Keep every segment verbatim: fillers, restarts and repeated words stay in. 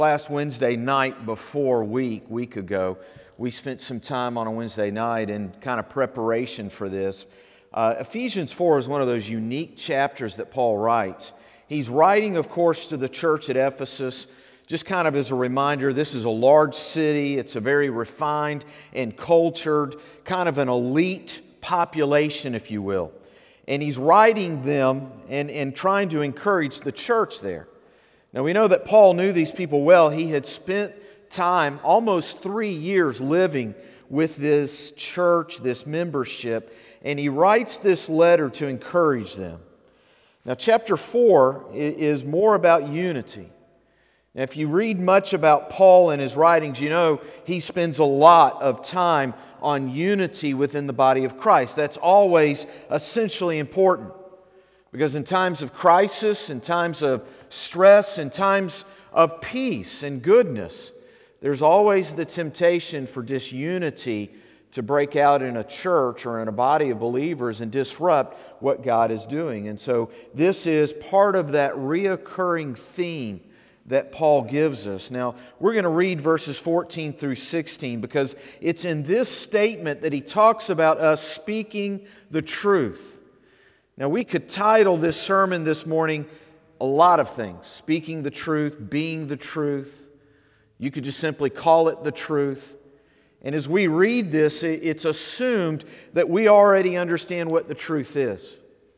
Last Wednesday night before week, week ago, we spent some time on a Wednesday night in kind of preparation for this. Uh, Ephesians four is one of those unique chapters that Paul writes. He's writing, of course, to the church at Ephesus, just kind of as a reminder, this is a large city. It's a very refined and cultured, kind of an elite population, if you will. And he's writing them and, and trying to encourage the church there. Now, we know that Paul knew these people well. He had spent time, almost three years, living with this church, this membership, and he writes this letter to encourage them. Now, chapter four is more about unity. Now, if you read much about Paul and his writings, you know he spends a lot of time on unity within the body of Christ. That's always essentially important. Because in times of crisis, in times of stress, in times of peace and goodness, there's always the temptation for disunity to break out in a church or in a body of believers and disrupt what God is doing. And so this is part of that reoccurring theme that Paul gives us. Now, we're going to read verses fourteen through sixteen because it's in this statement that he talks about us speaking the truth. Now, we could title this sermon this morning a lot of things. Speaking the truth, being the truth. You could just simply call it the truth. And as we read this, it's assumed that we already understand what the truth is.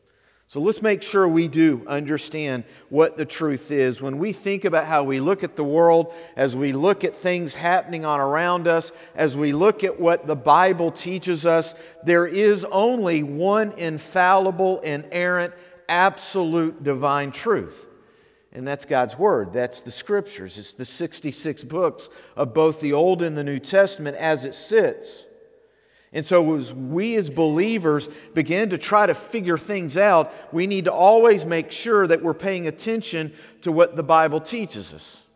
So let's make sure we do understand what the truth is. When we think about how we look at the world, as we look at things happening on around us, as we look at what the Bible teaches us, there is only one infallible, inerrant, absolute divine truth. And that's God's Word. That's the Scriptures. It's the sixty-six books of both the Old and the New Testament as it sits. And so as we as believers begin to try to figure things out, we need to always make sure that we're paying attention to what the Bible teaches us.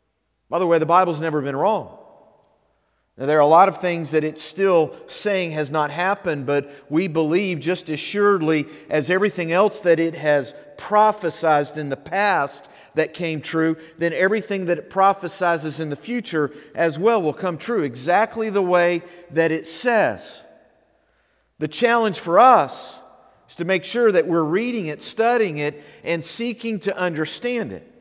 By the way, the Bible's never been wrong. Now, there are a lot of things that it's still saying has not happened, but we believe just as surely as everything else that it has prophesied in the past that came true, then everything that it prophesies in the future as well will come true, exactly the way that it says. The challenge for us is to make sure that we're reading it, studying it, and seeking to understand it.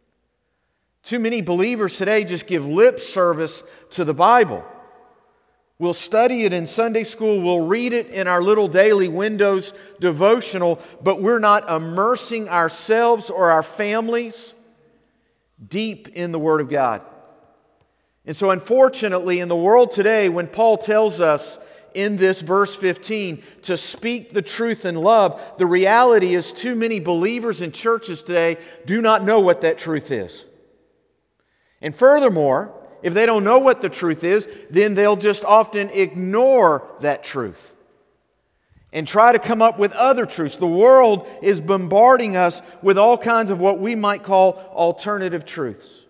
Too many believers today just give lip service to the Bible. We'll study it in Sunday school, we'll read it in our little daily Windows devotional, but we're not immersing ourselves or our families deep in the Word of God. And so unfortunately, in the world today, when Paul tells us in this verse fifteen to speak the truth in love, the reality is too many believers in churches today do not know what that truth is. And furthermore, if they don't know what the truth is, then they'll just often ignore that truth and try to come up with other truths. The world is bombarding us with all kinds of what we might call alternative truths.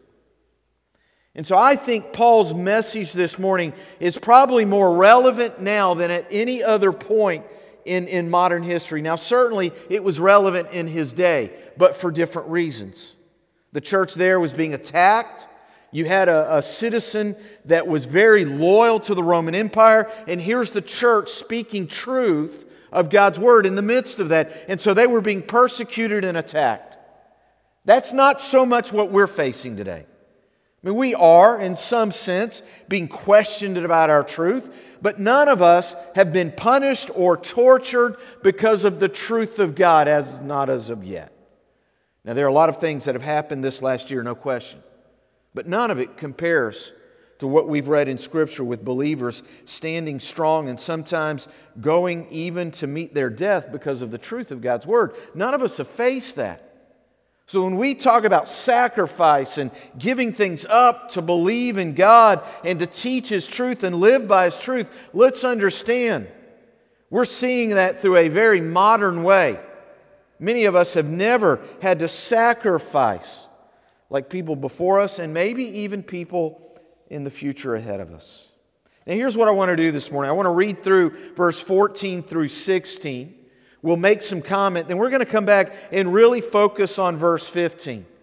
And so I think Paul's message this morning is probably more relevant now than at any other point in, in modern history. Now, certainly it was relevant in his day, but for different reasons. The church there was being attacked. You had a, a citizen that was very loyal to the Roman Empire, and here's the church speaking truth of God's Word in the midst of that. And so they were being persecuted and attacked. That's not so much what we're facing today. I mean, we are, in some sense, being questioned about our truth, but none of us have been punished or tortured because of the truth of God, as not as of yet. Now, there are a lot of things that have happened this last year, no question. But none of it compares to what we've read in Scripture with believers standing strong and sometimes going even to meet their death because of the truth of God's Word. None of us have faced that. So when we talk about sacrifice and giving things up to believe in God and to teach His truth and live by His truth, let's understand we're seeing that through a very modern way. Many of us have never had to sacrifice like people before us, and maybe even people in the future ahead of us. Now here's what I want to do this morning. I want to read through verse fourteen through sixteen. We'll make some comment, then we're going to come back and really focus on verse fifteen.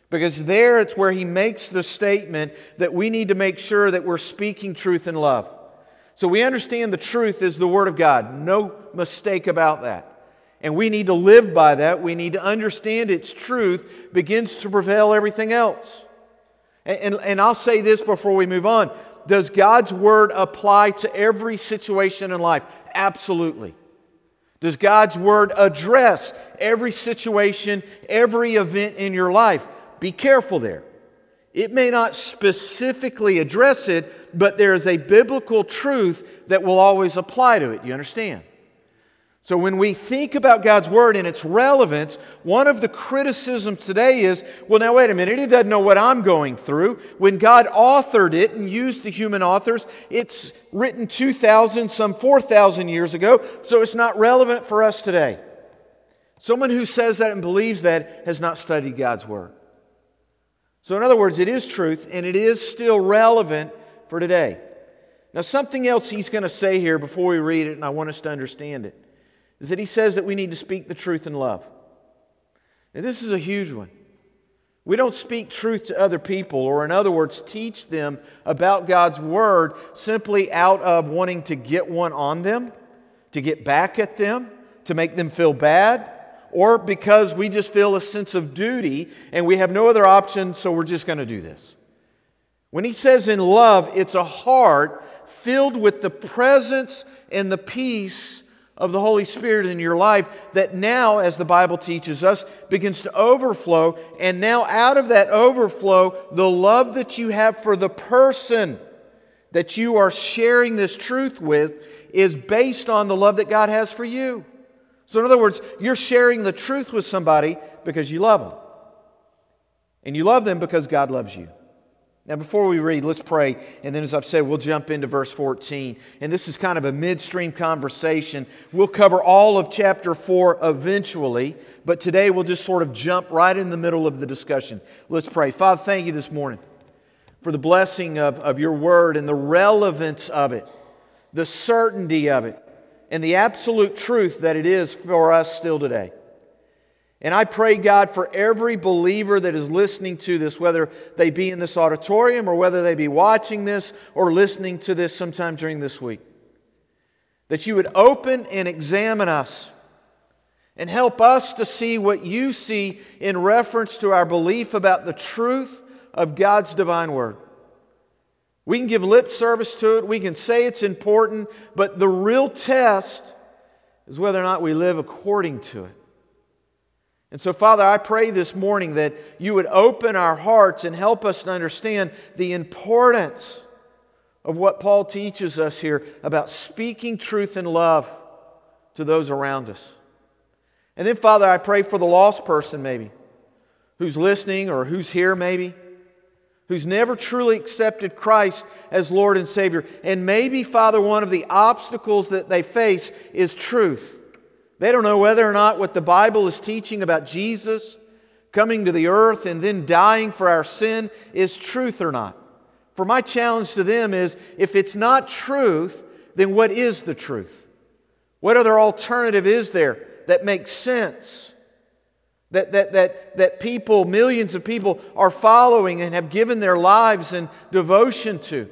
Because there it's where he makes the statement that we need to make sure that we're speaking truth in love. So we understand the truth is the Word of God. No mistake about that. And we need to live by that. We need to understand its truth begins to prevail everything else. And, and, and I'll say this before we move on. Does God's Word apply to every situation in life? Absolutely. Does God's Word address every situation, every event in your life? Be careful there. It may not specifically address it, but there is a biblical truth that will always apply to it. You understand? So when we think about God's Word and its relevance, one of the criticisms today is, well, now wait a minute, it doesn't know what I'm going through. When God authored it and used the human authors, it's written two thousand, some four thousand years ago, so it's not relevant for us today. Someone who says that and believes that has not studied God's Word. So in other words, it is truth and it is still relevant for today. Now something else he's going to say here before we read it, and I want us to understand it, is that he says that we need to speak the truth in love. Now this is a huge one. We don't speak truth to other people, or in other words, teach them about God's Word simply out of wanting to get one on them, to get back at them, to make them feel bad, or because we just feel a sense of duty and we have no other option, so we're just going to do this. When he says in love, it's a heart filled with the presence and the peace of the Holy Spirit in your life that now, as the Bible teaches us, begins to overflow. And now out of that overflow, the love that you have for the person that you are sharing this truth with is based on the love that God has for you. So in other words, you're sharing the truth with somebody because you love them. And you love them because God loves you. Now before we read, let's pray. And then as I've said, we'll jump into verse fourteen. And this is kind of a midstream conversation. We'll cover all of chapter four eventually. But today we'll just sort of jump right in the middle of the discussion. Let's pray. Father, thank you this morning for the blessing of, of your Word and the relevance of it, the certainty of it, and the absolute truth that it is for us still today. And I pray, God, for every believer that is listening to this, whether they be in this auditorium or whether they be watching this or listening to this sometime during this week, that you would open and examine us and help us to see what you see in reference to our belief about the truth of God's divine Word. We can give lip service to it, we can say it's important, but the real test is whether or not we live according to it. And so, Father, I pray this morning that you would open our hearts and help us to understand the importance of what Paul teaches us here about speaking truth in love to those around us. And then, Father, I pray for the lost person maybe, who's listening or who's here maybe, who's never truly accepted Christ as Lord and Savior. And maybe, Father, one of the obstacles that they face is truth. They don't know whether or not what the Bible is teaching about Jesus coming to the earth and then dying for our sin is truth or not. For my challenge to them is, if it's not truth, then what is the truth? What other alternative is there that makes sense? That, that, that, that people, millions of people are following and have given their lives and devotion to.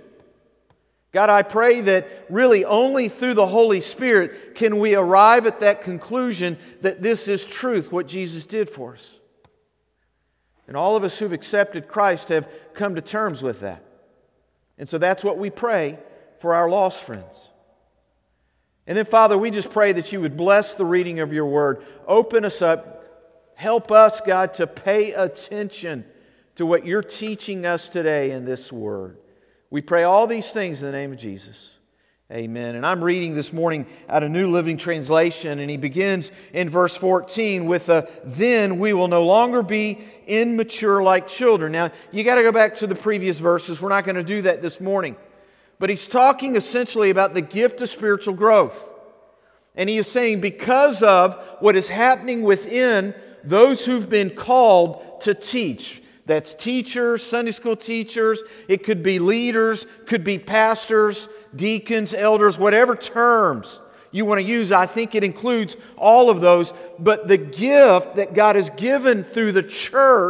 God, I pray that really only through the Holy Spirit can we arrive at that conclusion that this is truth, what Jesus did for us. And all of us who've accepted Christ have come to terms with that. And so that's what we pray for our lost friends. And then, Father, we just pray that you would bless the reading of your Word. Open us up. Help us, God, to pay attention to what you're teaching us today in this Word. We pray all these things in the name of Jesus. Amen. And I'm reading this morning out of New Living Translation, and he begins in verse fourteen with a, then we will no longer be immature like children. Now, you got to go back to the previous verses. We're not going to do that this morning. But he's talking essentially about the gift of spiritual growth. And he is saying because of what is happening within those who've been called to teach. That's teachers, Sunday school teachers, it could be leaders, could be pastors, deacons, elders, whatever terms you want to use. I think it includes all of those. But the gift that God has given through the church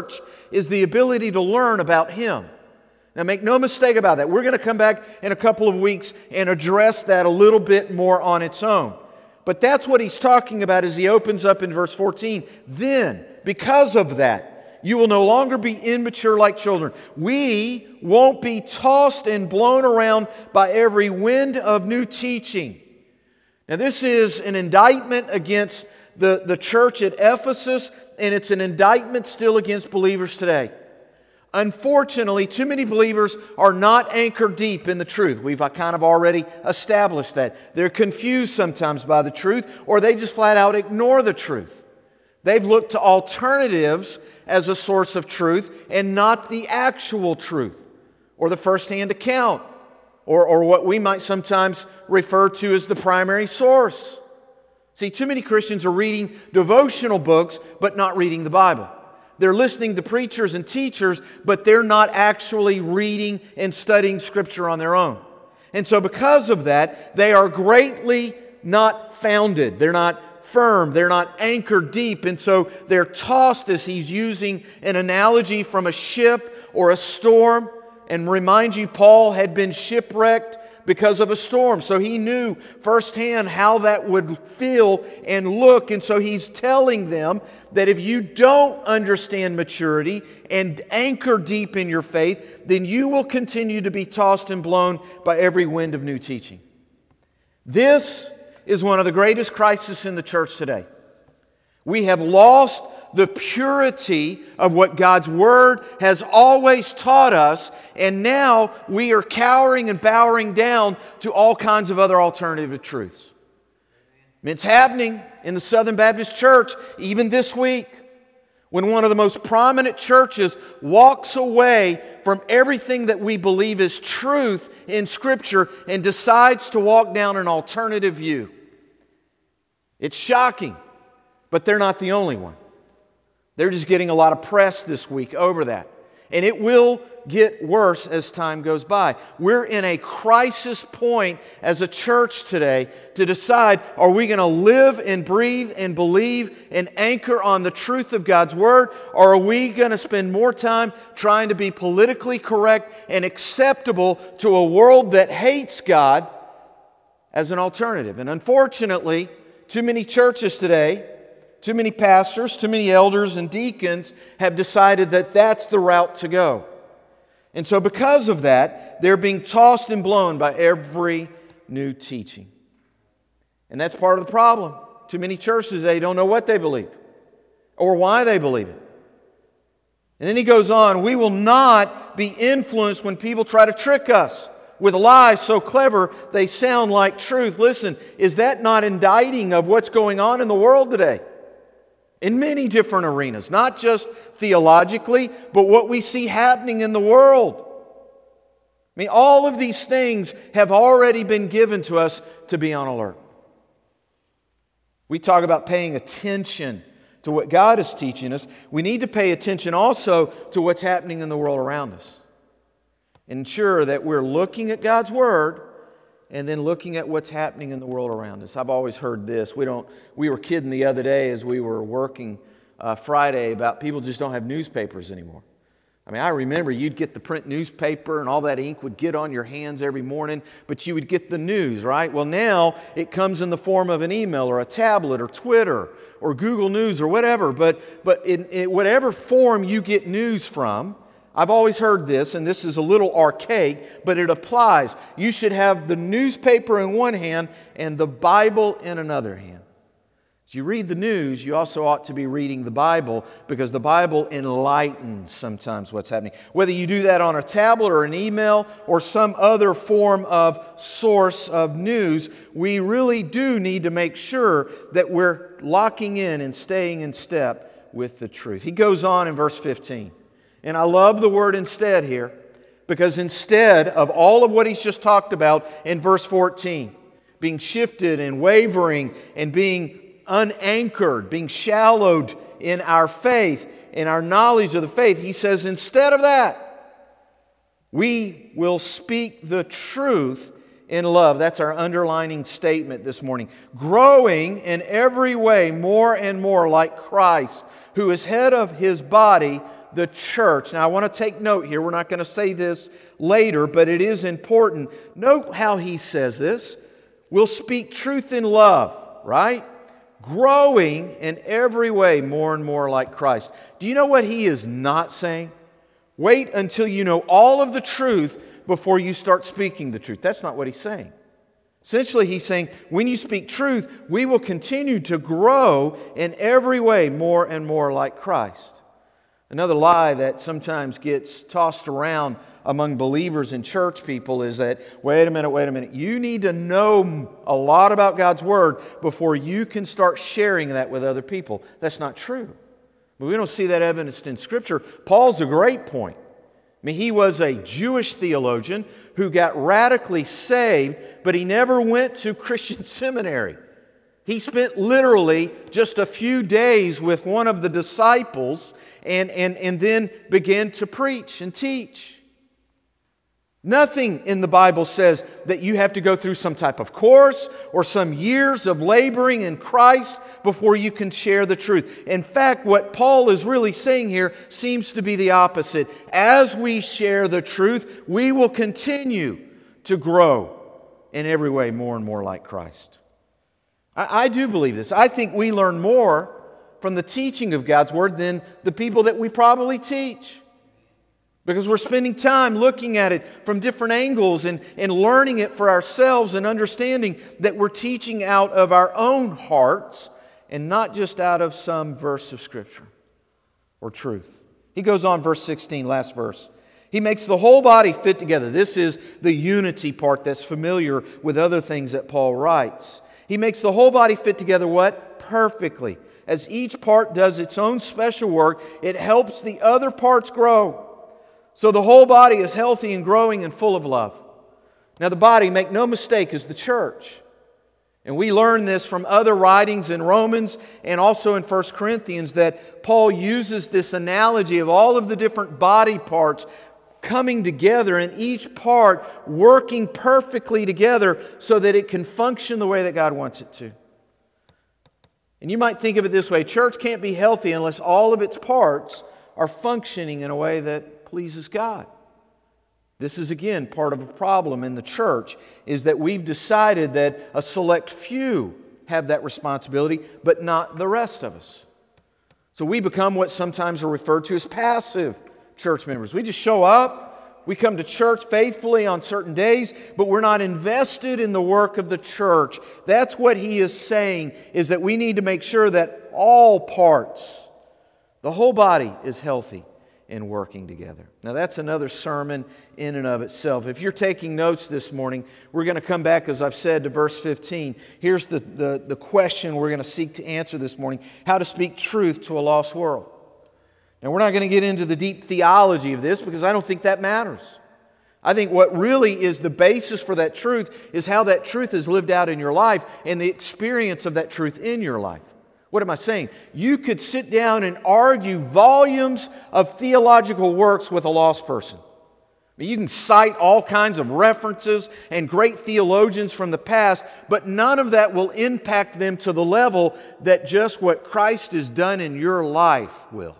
is the ability to learn about Him. Now make no mistake about that. We're going to come back in a couple of weeks and address that a little bit more on its own. But that's what he's talking about as he opens up in verse fourteen. Then, because of that, you will no longer be immature like children. We won't be tossed and blown around by every wind of new teaching. Now this is an indictment against the, the church at Ephesus, and it's an indictment still against believers today. Unfortunately, too many believers are not anchored deep in the truth. We've kind of already established that. They're confused sometimes by the truth, or they just flat out ignore the truth. They've looked to alternatives as a source of truth and not the actual truth, or the first-hand account, or, or what we might sometimes refer to as the primary source. See, too many Christians are reading devotional books but not reading the Bible. They're listening to preachers and teachers, but they're not actually reading and studying Scripture on their own. And so because of that, they are greatly not founded. They're not firm. They're not anchored deep. And so they're tossed, as he's using an analogy from a ship or a storm. And remind you, Paul had been shipwrecked because of a storm. So he knew firsthand how that would feel and look. And so he's telling them that if you don't understand maturity and anchor deep in your faith, then you will continue to be tossed and blown by every wind of new teaching. This is one of the greatest crises in the church today. We have lost the purity of what God's Word has always taught us, and now we are cowering and bowing down to all kinds of other alternative truths. It's happening in the Southern Baptist Church even this week, when one of the most prominent churches walks away from everything that we believe is truth in Scripture and decides to walk down an alternative view. It's shocking, but they're not the only one. They're just getting a lot of press this week over that. And it will get worse as time goes by. We're in a crisis point as a church today to decide, are we going to live and breathe and believe and anchor on the truth of God's Word? Or are we going to spend more time trying to be politically correct and acceptable to a world that hates God as an alternative? And unfortunately, too many churches today, too many pastors, too many elders and deacons have decided that that's the route to go. And so because of that, they're being tossed and blown by every new teaching. And that's part of the problem. Too many churches today don't know what they believe or why they believe it. And then he goes on, we will not be influenced when people try to trick us with lies so clever they sound like truth. Listen, is that not indicting of what's going on in the world today? In many different arenas, not just theologically, but what we see happening in the world. I mean, all of these things have already been given to us to be on alert. We talk about paying attention to what God is teaching us. We need to pay attention also to what's happening in the world around us. Ensure that we're looking at God's Word and then looking at what's happening in the world around us. I've always heard this. We don't. We were kidding the other day as we were working uh, Friday about people just don't have newspapers anymore. I mean, I remember you'd get the print newspaper and all that ink would get on your hands every morning, but you would get the news, right? Well, now it comes in the form of an email or a tablet or Twitter or Google News or whatever. But, but in, in whatever form you get news from, I've always heard this, and this is a little archaic, but it applies. You should have the newspaper in one hand and the Bible in another hand. As you read the news, you also ought to be reading the Bible, because the Bible enlightens sometimes what's happening. Whether you do that on a tablet or an email or some other form of source of news, we really do need to make sure that we're locking in and staying in step with the truth. He goes on in verse fifteen. And I love the word instead here, because instead of all of what he's just talked about in verse fourteen, being shifted and wavering and being unanchored, being shallowed in our faith, in our knowledge of the faith, he says instead of that, we will speak the truth in love. That's our underlining statement this morning. Growing in every way more and more like Christ, who is head of His body, the church. Now, I want to take note here. We're not going to say this later, but it is important. Note how he says this. We'll speak truth in love, right? Growing in every way more and more like Christ. Do you know what he is not saying? Wait until you know all of the truth before you start speaking the truth. That's not what he's saying. Essentially, he's saying, when you speak truth, we will continue to grow in every way more and more like Christ. Another lie that sometimes gets tossed around among believers and church people is that, wait a minute, wait a minute, you need to know a lot about God's Word before you can start sharing that with other people. That's not true. But we don't see that evidenced in Scripture. Paul's a great point. I mean, he was a Jewish theologian who got radically saved, but he never went to Christian seminary. He spent literally just a few days with one of the disciples and, and, and then began to preach and teach. Nothing in the Bible says that you have to go through some type of course or some years of laboring in Christ before you can share the truth. In fact, what Paul is really saying here seems to be the opposite. As we share the truth, we will continue to grow in every way more and more like Christ. I, I do believe this. I think we learn more from the teaching of God's Word than the people that we probably teach. Because we're spending time looking at it from different angles and, and learning it for ourselves and understanding that we're teaching out of our own hearts and not just out of some verse of Scripture or truth. He goes on, verse sixteen, last verse. He makes the whole body fit together. This is the unity part that's familiar with other things that Paul writes. He makes the whole body fit together what? Perfectly. As each part does its own special work, it helps the other parts grow. So the whole body is healthy and growing and full of love. Now the body, make no mistake, is the church. And we learn this from other writings in Romans and also in First Corinthians that Paul uses this analogy of all of the different body parts coming together and each part working perfectly together so that it can function the way that God wants it to. And you might think of it this way, church can't be healthy unless all of its parts are functioning in a way that pleases God. This is again part of a problem in the church is that we've decided that a select few have that responsibility, but not the rest of us. So we become what sometimes are referred to as passive church members. We just show up, we come to church faithfully on certain days, but we're not invested in the work of the church. That's what he is saying, is that we need to make sure that all parts, the whole body is healthy and working together. Now that's another sermon in and of itself. If you're taking notes this morning, we're going to come back, as I've said, to verse fifteen. Here's the, the, the question we're going to seek to answer this morning. How to speak truth to a lost world. Now we're not going to get into the deep theology of this because I don't think that matters. I think what really is the basis for that truth is how that truth is lived out in your life and the experience of that truth in your life. What am I saying? You could sit down and argue volumes of theological works with a lost person. You can cite all kinds of references and great theologians from the past, but none of that will impact them to the level that just what Christ has done in your life will.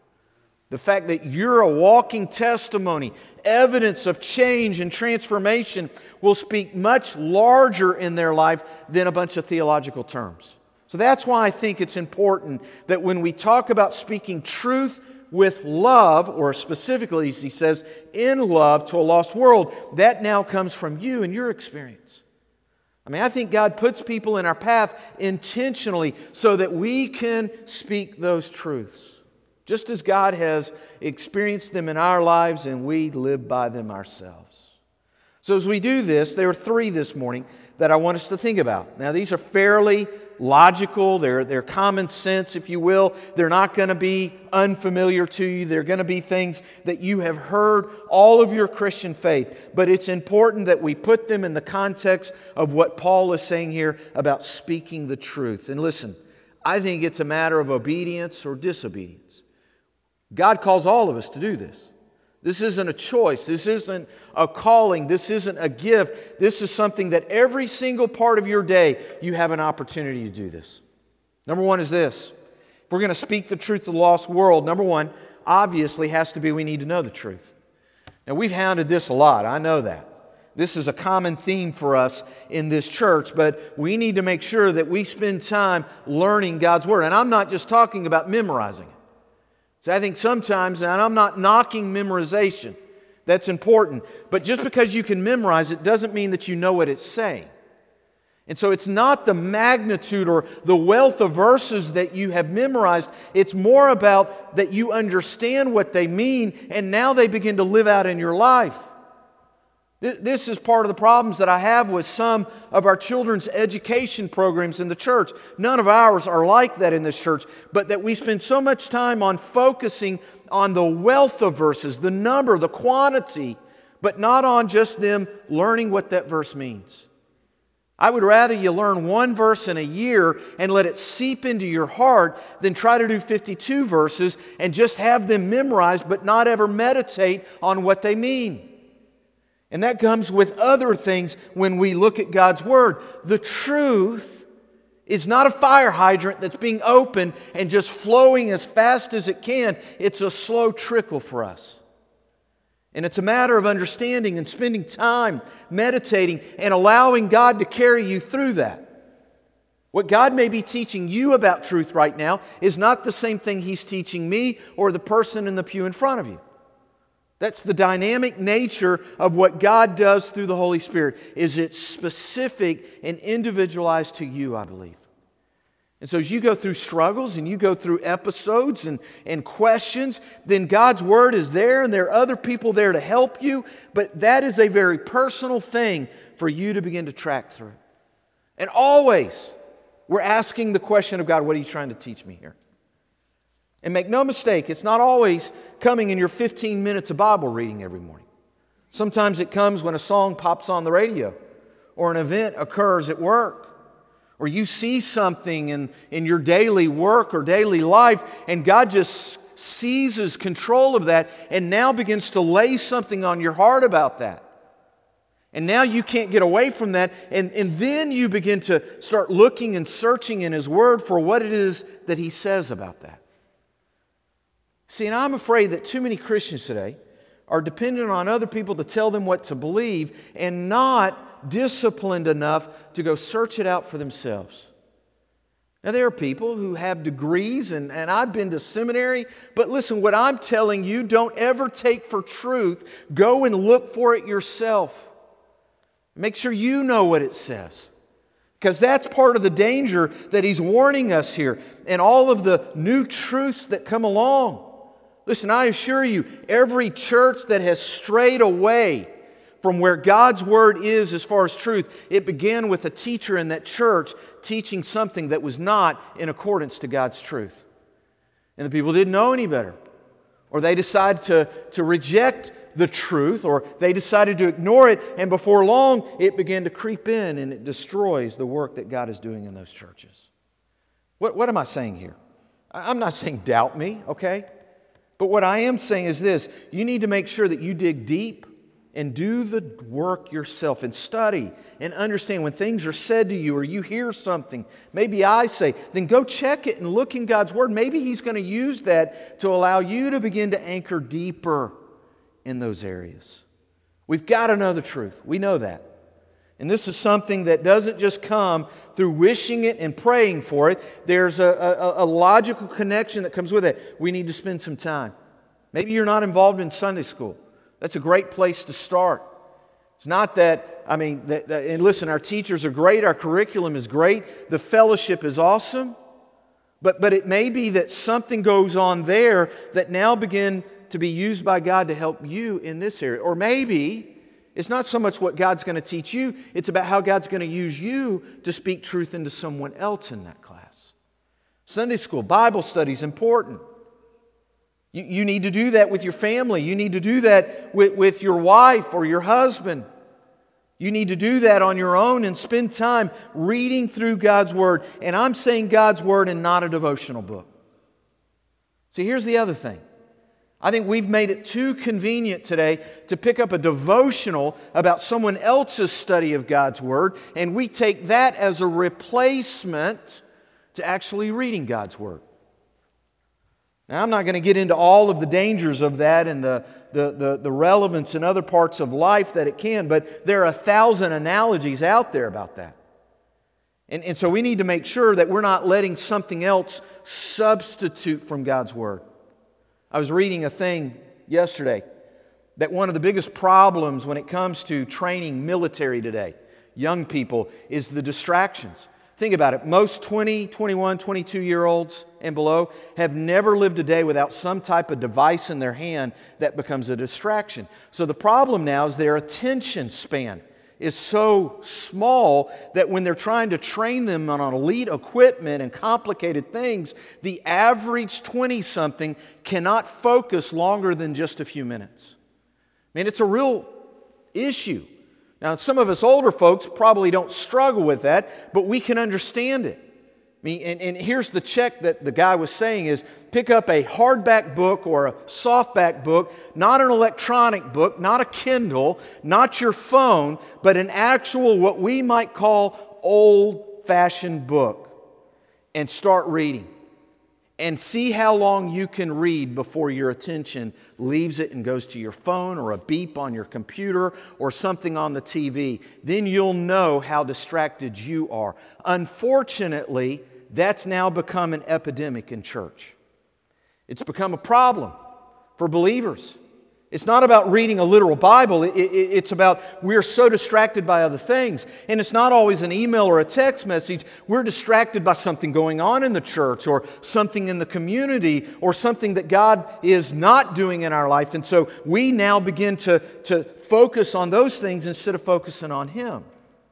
The fact that you're a walking testimony, evidence of change and transformation will speak much larger in their life than a bunch of theological terms. So that's why I think it's important that when we talk about speaking truth with love, or specifically, as he says, in love to a lost world, that now comes from you and your experience. I mean, I think God puts people in our path intentionally so that we can speak those truths, just as God has experienced them in our lives and we live by them ourselves. So as we do this, there are three this morning that I want us to think about. Now, these are fairly logical, they're, they're common sense, if you will. They're not going to be unfamiliar to you. They're going to be things that you have heard all of your Christian faith. But it's important that we put them in the context of what Paul is saying here about speaking the truth. And listen, I think it's a matter of obedience or disobedience. God calls all of us to do this. This isn't a choice. This isn't a calling. This isn't a gift. This is something that every single part of your day you have an opportunity to do this. Number one is this. If we're going to speak the truth to the lost world, number one, obviously has to be we need to know the truth. Now, we've hounded this a lot. I know that. This is a common theme for us in this church, but we need to make sure that we spend time learning God's Word. And I'm not just talking about memorizing it. So I think sometimes, and I'm not knocking memorization, that's important, but just because you can memorize it doesn't mean that you know what it's saying. And so it's not the magnitude or the wealth of verses that you have memorized. It's more about that you understand what they mean and now they begin to live out in your life. This is part of the problems that I have with some of our children's education programs in the church. None of ours are like that in this church, but that we spend so much time on focusing on the wealth of verses, the number, the quantity, but not on just them learning what that verse means. I would rather you learn one verse in a year and let it seep into your heart than try to do fifty-two verses and just have them memorized but not ever meditate on what they mean. And that comes with other things when we look at God's Word. The truth is not a fire hydrant that's being opened and just flowing as fast as it can. It's a slow trickle for us. And it's a matter of understanding and spending time meditating and allowing God to carry you through that. What God may be teaching you about truth right now is not the same thing He's teaching me or the person in the pew in front of you. That's the dynamic nature of what God does through the Holy Spirit, is it's specific and individualized to you, I believe. And so as you go through struggles and you go through episodes and, and questions, then God's Word is there and there are other people there to help you. But that is a very personal thing for you to begin to track through. And always, we're asking the question of God, what are you trying to teach me here? And make no mistake, it's not always coming in your fifteen minutes of Bible reading every morning. Sometimes it comes when a song pops on the radio or an event occurs at work. Or you see something in, in your daily work or daily life, and God just seizes control of that and now begins to lay something on your heart about that. And now you can't get away from that, and, and then you begin to start looking and searching in His Word for what it is that He says about that. See, and I'm afraid that too many Christians today are dependent on other people to tell them what to believe and not disciplined enough to go search it out for themselves. Now, there are people who have degrees, and, and I've been to seminary, but listen, what I'm telling you, don't ever take for truth. Go and look for it yourself. Make sure you know what it says. Because that's part of the danger that He's warning us here, and all of the new truths that come along. Listen, I assure you, every church that has strayed away from where God's Word is as far as truth, it began with a teacher in that church teaching something that was not in accordance to God's truth. And the people didn't know any better. Or they decided to, to reject the truth, or they decided to ignore it, and before long it began to creep in and it destroys the work that God is doing in those churches. What, what am I saying here? I'm not saying doubt me, okay? But what I am saying is this: you need to make sure that you dig deep and do the work yourself and study and understand when things are said to you or you hear something, maybe I say, then go check it and look in God's Word. Maybe He's going to use that to allow you to begin to anchor deeper in those areas. We've got to know the truth. We know that. And this is something that doesn't just come through wishing it and praying for it. There's a, a, a logical connection that comes with it. We need to spend some time. Maybe you're not involved in Sunday school. That's a great place to start. It's not that, I mean, that, that, and listen, our teachers are great, our curriculum is great, the fellowship is awesome, but, but it may be that something goes on there that now begin to be used by God to help you in this area. Or maybe it's not so much what God's going to teach you, it's about how God's going to use you to speak truth into someone else in that class. Sunday school, Bible study is important. You, you need to do that with your family. You need to do that with, with your wife or your husband. You need to do that on your own and spend time reading through God's Word. And I'm saying God's Word and not a devotional book. See, here's the other thing. I think we've made it too convenient today to pick up a devotional about someone else's study of God's Word, and we take that as a replacement to actually reading God's Word. Now, I'm not going to get into all of the dangers of that and the, the, the, the relevance in other parts of life that it can, but there are a thousand analogies out there about that. And, and so we need to make sure that we're not letting something else substitute from God's Word. I was reading a thing yesterday that one of the biggest problems when it comes to training military today, young people, is the distractions. Think about it. Most twenty, twenty-one, twenty-two-year-olds and below have never lived a day without some type of device in their hand that becomes a distraction. So the problem now is their attention span is so small that when they're trying to train them on elite equipment and complicated things, the average twenty-something cannot focus longer than just a few minutes. I mean, it's a real issue. Now, some of us older folks probably don't struggle with that, but we can understand it. I mean, and, and here's the check that the guy was saying is pick up a hardback book or a softback book, not an electronic book, not a Kindle, not your phone, but an actual what we might call old-fashioned book, and start reading. And see how long you can read before your attention leaves it and goes to your phone or a beep on your computer or something on the T V. Then you'll know how distracted you are. Unfortunately, that's now become an epidemic in church. It's become a problem for believers. It's not about reading a literal Bible. It, it, it's about we're so distracted by other things. And it's not always an email or a text message. We're distracted by something going on in the church or something in the community or something that God is not doing in our life. And so we now begin to, to focus on those things instead of focusing on Him.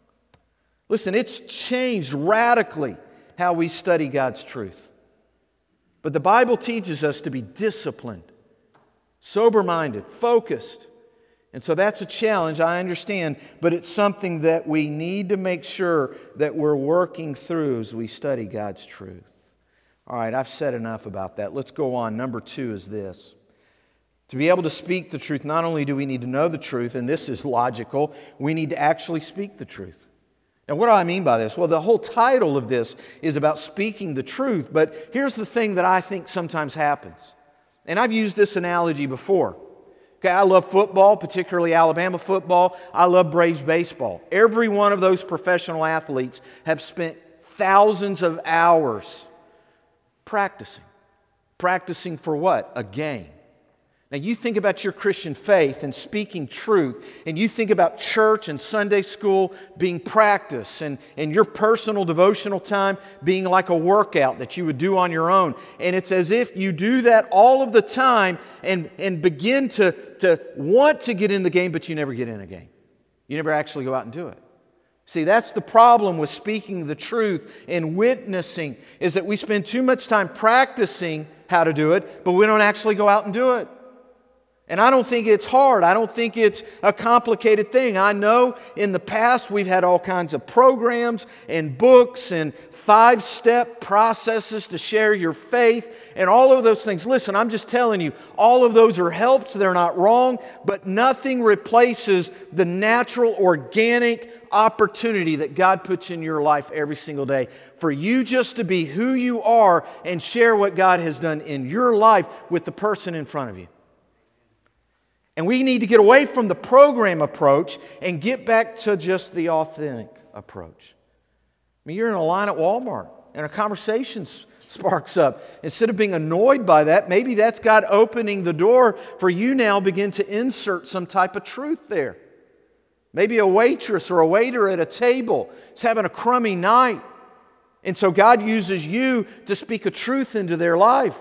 Listen, it's changed radically how we study God's truth. But the Bible teaches us to be disciplined, sober-minded, focused. And so that's a challenge, I understand, but it's something that we need to make sure that we're working through as we study God's truth. All right, I've said enough about that. Let's go on. Number two is this. To be able to speak the truth, not only do we need to know the truth, and this is logical, we need to actually speak the truth. Now, what do I mean by this? Well, the whole title of this is about speaking the truth, but here's the thing that I think sometimes happens. And I've used this analogy before. Okay, I love football, particularly Alabama football. I love Braves baseball. Every one of those professional athletes have spent thousands of hours practicing. Practicing for what? A game. Now you think about your Christian faith and speaking truth, and you think about church and Sunday school being practice, and, and your personal devotional time being like a workout that you would do on your own. And it's as if you do that all of the time and, and begin to, to want to get in the game, but you never get in a game. You never actually go out and do it. See, that's the problem with speaking the truth and witnessing, is that we spend too much time practicing how to do it, but we don't actually go out and do it. And I don't think it's hard. I don't think it's a complicated thing. I know in the past we've had all kinds of programs and books and five-step processes to share your faith and all of those things. Listen, I'm just telling you, all of those are helps. They're not wrong, but nothing replaces the natural, organic opportunity that God puts in your life every single day for you just to be who you are and share what God has done in your life with the person in front of you. And we need to get away from the program approach and get back to just the authentic approach. I mean, you're in a line at Walmart and a conversation sparks up. Instead of being annoyed by that, maybe that's God opening the door for you now begin to insert some type of truth there. Maybe a waitress or a waiter at a table is having a crummy night. And so God uses you to speak a truth into their life,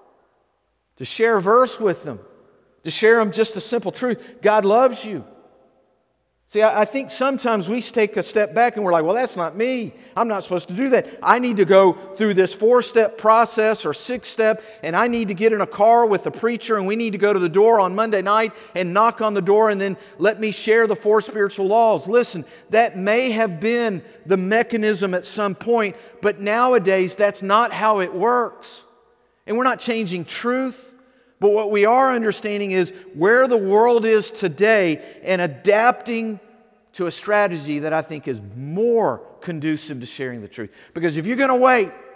to share a verse with them, to share them just a simple truth. God loves you. See, I think sometimes we take a step back and we're like, well, that's not me. I'm not supposed to do that. I need to go through this four-step process or six-step, and I need to get in a car with the preacher, and we need to go to the door on Monday night and knock on the door and then let me share the four spiritual laws. Listen, that may have been the mechanism at some point, but nowadays that's not how it works. And we're not changing truth. But what we are understanding is where the world is today and adapting to a strategy that I think is more conducive to sharing the truth. Because if you're going to wait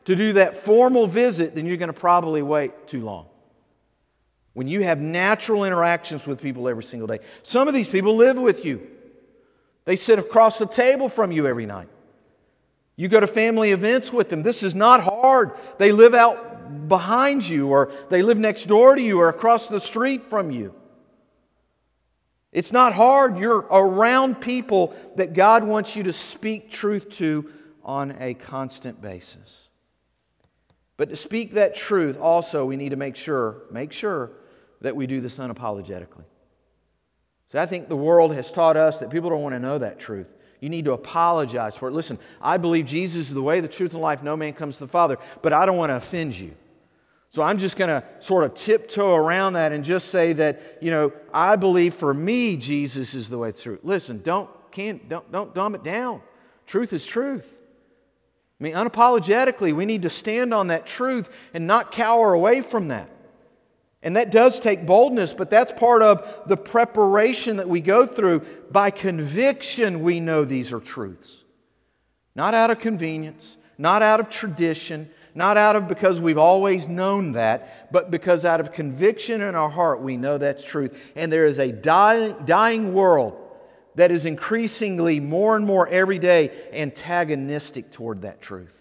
to do that formal visit, then you're going to probably wait too long. When you have natural interactions with people every single day. Some of these people live with you. They sit across the table from you every night. You go to family events with them. This is not hard. They live out behind you, or they live next door to you, or across the street from you. It's not hard. You're around people that God wants you to speak truth to on a constant basis. But to speak that truth, also we need to make sure, make sure that we do this unapologetically. So I think the world has taught us that people don't want to know that truth. You need to apologize for it. Listen, I believe Jesus is the way, the truth, and life. No man comes to the Father, but I don't want to offend you. So I'm just going to sort of tiptoe around that and just say that, you know, I believe for me, Jesus is the way, the truth. Listen, don't, can't, don't, don't dumb it down. Truth is truth. I mean, unapologetically, we need to stand on that truth and not cower away from that. And that does take boldness, but that's part of the preparation that we go through. By conviction, we know these are truths. Not out of convenience, not out of tradition, not out of because we've always known that, but because out of conviction in our heart, we know that's truth. And there is a dying, dying world that is increasingly more and more every day antagonistic toward that truth.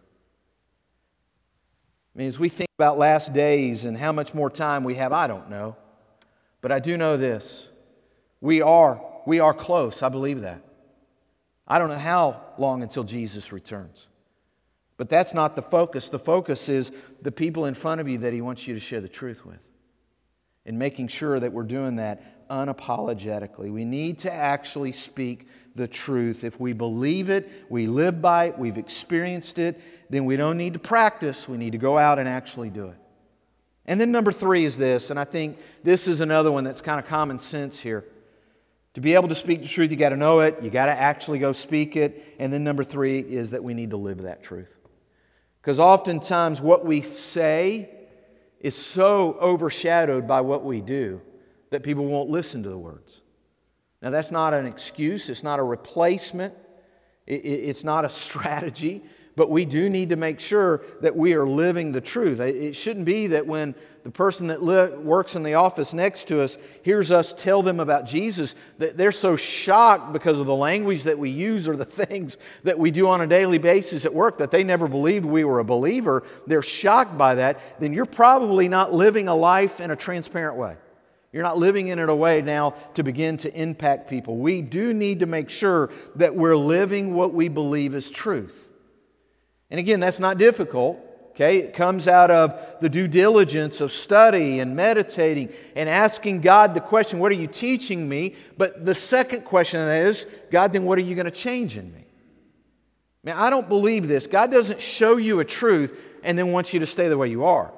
I mean, as we think about last days and how much more time we have, I don't know. But I do know this. We are, we are close. I believe that. I don't know how long until Jesus returns. But that's not the focus. The focus is the people in front of you that He wants you to share the truth with. And making sure that we're doing that unapologetically. We need to actually speak the truth. If we believe it, we live by it, we've experienced it, then we don't need to practice. We need to go out and actually do it. And then number three is this, and I think this is another one that's kind of common sense here. To be able to speak the truth, you got to know it, you got to actually go speak it. And then number three is that we need to live that truth. Because oftentimes what we say is so overshadowed by what we do that people won't listen to the words. Now that's not an excuse, it's not a replacement, it's not a strategy, but we do need to make sure that we are living the truth. It shouldn't be that when the person that li- works in the office next to us hears us tell them about Jesus, that they're so shocked because of the language that we use or the things that we do on a daily basis at work that they never believed we were a believer. They're shocked by that. Then you're probably not living a life in a transparent way. You're not living in it a way now to begin to impact people. We do need to make sure that we're living what we believe is truth. And again, that's not difficult. Okay, it comes out of the due diligence of study and meditating and asking God the question, what are you teaching me? But the second question is, God, then what are you going to change in me? Man, I don't believe this. God doesn't show you a truth and then wants you to stay the way you are.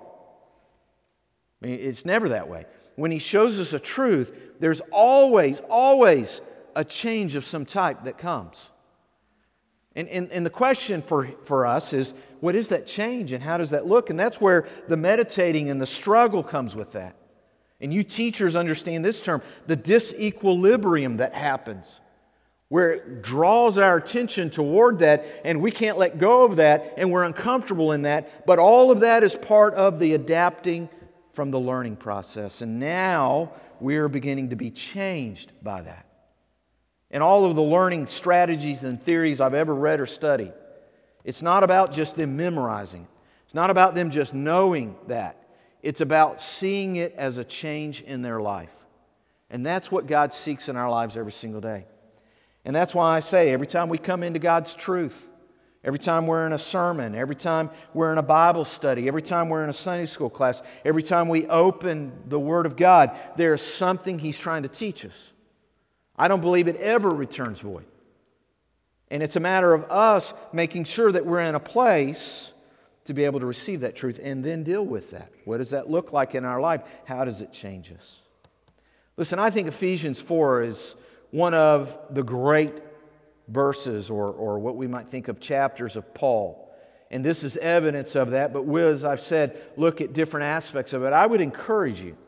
I mean, it's never that way. When He shows us a truth, there's always, always a change of some type that comes. And, and, and the question for, for us is, what is that change and how does that look? And that's where the meditating and the struggle comes with that. And you teachers understand this term, the disequilibrium that happens, where it draws our attention toward that and we can't let go of that and we're uncomfortable in that. But all of that is part of the adapting from the learning process. And now we are beginning to be changed by that. And all of the learning strategies and theories I've ever read or studied, it's not about just them memorizing. It's not about them just knowing that. It's about seeing it as a change in their life. And that's what God seeks in our lives every single day. And that's why I say every time we come into God's truth, every time we're in a sermon, every time we're in a Bible study, every time we're in a Sunday school class, every time we open the Word of God, there's something He's trying to teach us. I don't believe it ever returns void. And it's a matter of us making sure that we're in a place to be able to receive that truth and then deal with that. What does that look like in our life? How does it change us? Listen, I think Ephesians four is one of the great verses or, or what we might think of chapters of Paul. And this is evidence of that. But we, as I've said, look at different aspects of it. I would encourage you,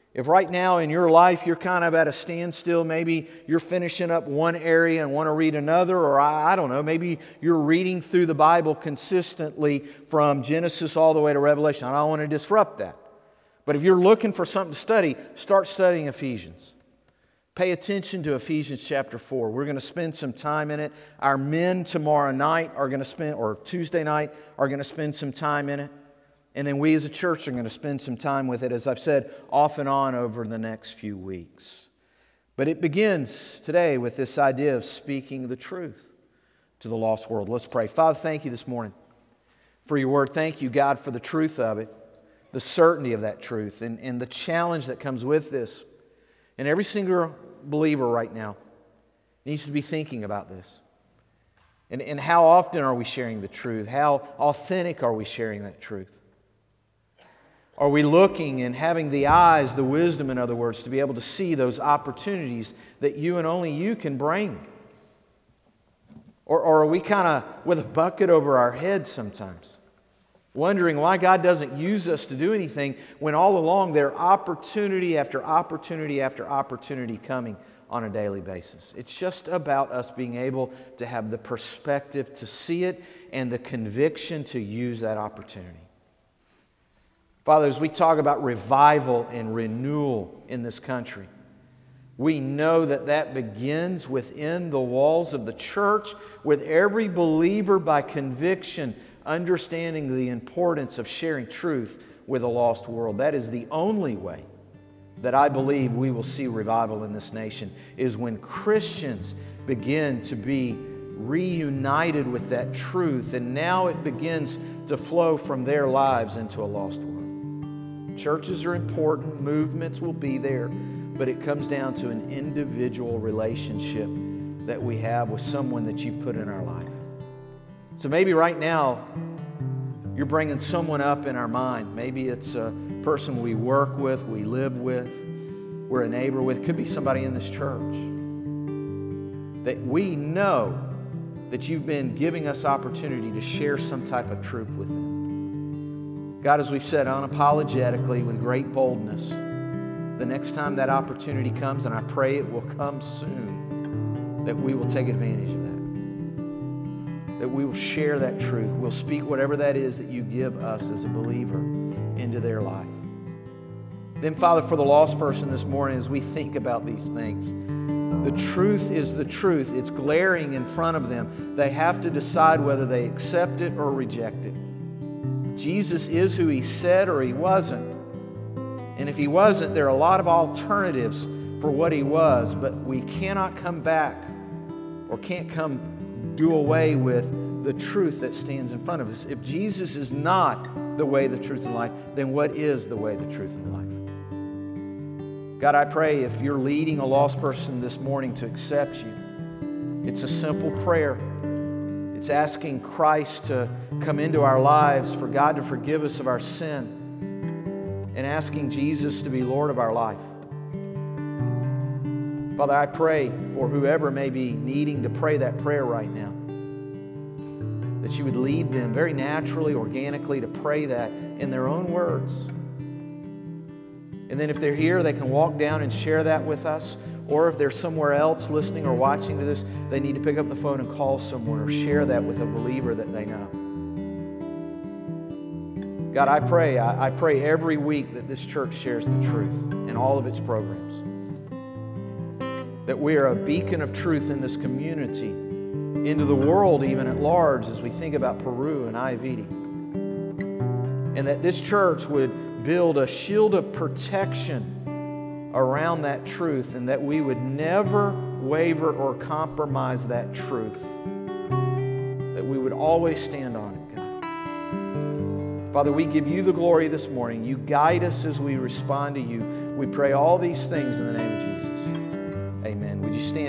If right now in your life you're kind of at a standstill, maybe you're finishing up one area and want to read another, or I, I don't know, maybe you're reading through the Bible consistently from Genesis all the way to Revelation. I don't want to disrupt that. But if you're looking for something to study, start studying Ephesians. Pay attention to Ephesians chapter four. We're going to spend some time in it. Our men tomorrow night are going to spend, or Tuesday night, are going to spend some time in it. And then we as a church are going to spend some time with it, as I've said, off and on over the next few weeks. But it begins today with this idea of speaking the truth to the lost world. Let's pray. Father, thank you this morning for your word. Thank you, God, for the truth of it, the certainty of that truth, and, and the challenge that comes with this. And every single believer right now needs to be thinking about this. And, and how often are we sharing the truth? How authentic are we sharing that truth? Are we looking and having the eyes, the wisdom, in other words, to be able to see those opportunities that you and only you can bring? Or, or are we kind of with a bucket over our heads sometimes, wondering why God doesn't use us to do anything when all along there are opportunity after opportunity after opportunity coming on a daily basis? It's just about us being able to have the perspective to see it and the conviction to use that opportunity. Father, as we talk about revival and renewal in this country, we know that that begins within the walls of the church with every believer by conviction understanding the importance of sharing truth with a lost world. That is the only way that I believe we will see revival in this nation, is when Christians begin to be reunited with that truth, and now it begins to flow from their lives into a lost world. Churches are important, movements will be there, but it comes down to an individual relationship that we have with someone that you've put in our life. So maybe right now you're bringing someone up in our mind. Maybe it's a person we work with, we live with, we're a neighbor with. It could be somebody in this church that we know that you've been giving us opportunity to share some type of truth with them. God, as we've said unapologetically with great boldness, the next time that opportunity comes, and I pray it will come soon, that we will take advantage of that. That we will share that truth. We'll speak whatever that is that you give us as a believer into their life. Then, Father, for the lost person this morning, as we think about these things, the truth is the truth. It's glaring in front of them. They have to decide whether they accept it or reject it. Jesus is who He said or He wasn't. And if He wasn't, there are a lot of alternatives for what He was, but we cannot come back or can't come do away with the truth that stands in front of us. If Jesus is not the way, the truth, and life, then what is the way, the truth, and life? God, I pray if you're leading a lost person this morning to accept you, it's a simple prayer. It's asking Christ to come into our lives, for God to forgive us of our sin, and asking Jesus to be Lord of our life. Father, I pray for whoever may be needing to pray that prayer right now, that you would lead them very naturally, organically to pray that in their own words. And then if they're here, they can walk down and share that with us. Or if they're somewhere else listening or watching to this, they need to pick up the phone and call someone or share that with a believer that they know. God, I pray, I, I pray every week that this church shares the truth in all of its programs. That we are a beacon of truth in this community, into the world even at large as we think about Peru and Ayaviti. And that this church would build a shield of protection around that truth, and that we would never waver or compromise that truth. That we would always stand on it, God. Father, we give you the glory this morning. You guide us as we respond to you. We pray all these things in the name of Jesus. Amen. Would you stand?